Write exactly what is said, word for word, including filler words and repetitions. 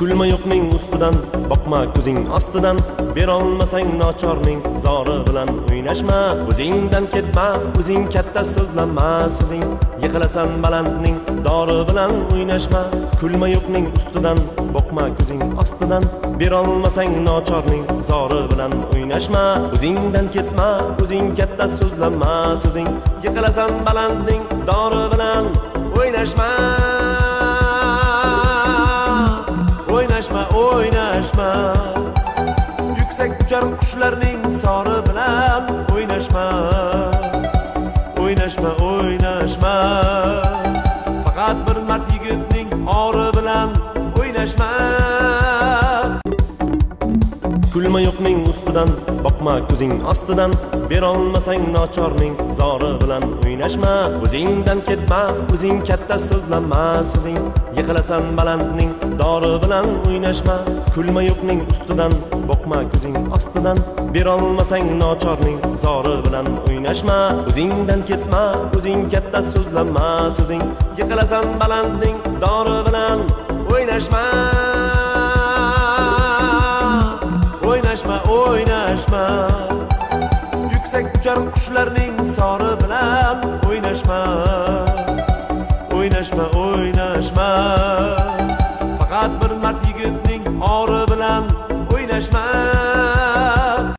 Kulma yo'qning ustidan, boqma ko'zing ostidan, berolmasang nochorning zori bilan o'ynashma. O'zingdan ketma, o'zing katta so'zlama, so'zing yiqilasan balandning dori bilan o'ynashma. Kulma yo'qning ustidan, boqma ko'zing ostidan, berolmasang nochorning zori bilan o'ynashma. O'zingdan ketma, o'zing katta so'zlama, so'zing yiqilasan balandning dori bilan o'ynashma. O'ynashma, o'ynashma, yuksak uchar qushlarning sori bilan o'ynashma. O'ynashma, o'ynashma, faqat bir mard yigitning ori bilan o'ynashma. Kulma yo'qning ustidan, boqma ko'zing ostidan, berolmasang nochorning zori bilan o'ynashma. O'zingdan ketma, o'zing katta so'zlama, so'zing yiqilasan balandning dori bilan o'ynashma. Kulma yo'qning ustidan, boqma ko'zing ostidan, berolmasang nochorning zori bilan o'ynashma. O'zingdan ketma, o'zing katta so'zlama, so'zing yiqilasan balandning dori bilan o'ynashma. O'ynashma, o'ynashma, yuksak uchar qushlarning sori bilan o'ynashma. O'ynashma, o'ynashma, faqat bir mard yigitning ori bilan o'ynashma.